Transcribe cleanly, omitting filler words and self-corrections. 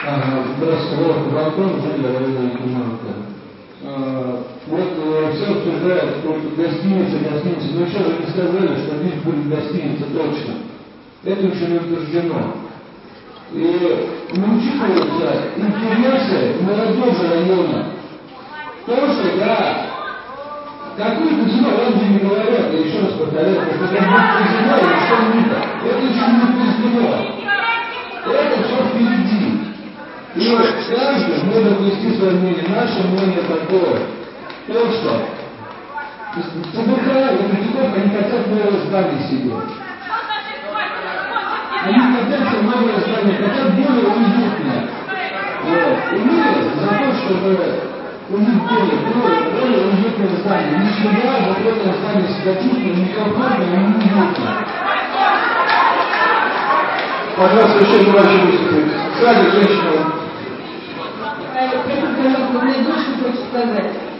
Здравствуйте, Антон, житель района Якиманка. Вот все обсуждают гостиница. Ну еще же не сказали, что здесь будет гостиница точно. Это еще не утверждено. И не учитываются интересы молодежи района. Потому что, да, какое казино, вам же не говорят, я еще раз повторяю, что это будет казино или что-нибудь. Это еще не утверждено. Это все впереди. И каждый может внести свое мнение. Наше мнение такое. То, что ЦБК и Третьяков, они хотят новое здание себе. Они хотят, что новое здание, хотят более уютное. Вот. И мы за то, чтобы у них более уютное здание. Не семья, закрытое здание себя чувствует некомфортно и неуютно. Пожалуйста, еще небольшой выступить. Сзади женщина. Я только у меня дочка хочет сказать.